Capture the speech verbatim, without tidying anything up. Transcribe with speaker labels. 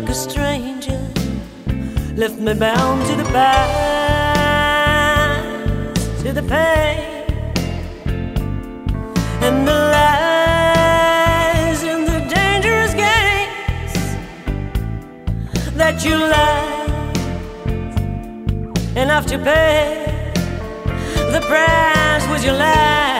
Speaker 1: like a stranger, left me bound to the past, to the pain, and the lies and the dangerous games that you lied enough to pay. The price was your life.